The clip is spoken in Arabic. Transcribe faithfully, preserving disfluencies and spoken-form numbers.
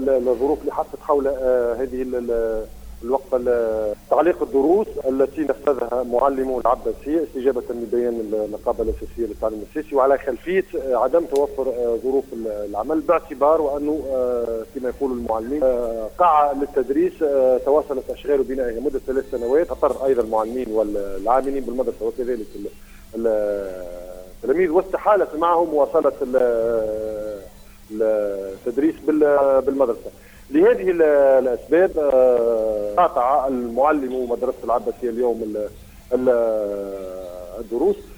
الظروف اللي حصلت حول هذه الوقفة تعليق الدروس التي نفذها معلمو العباسية استجابة لبيان النقابة الأساسية للتعليم الأساسي، وعلى خلفية عدم توفر ظروف العمل، باعتبار وأنه كما يقول المعلمين قاعة للتدريس تواصلت أشغال بنائها مدة ثلاث سنوات، اضطر أيضا المعلمين والعاملين بالمدرسة وكذلك التلاميذ، واستحالت معهم مواصلة التدريس بالمدرسة. لهذه الأسباب قاطع المعلم مدرسة العباسية اليوم الدروس.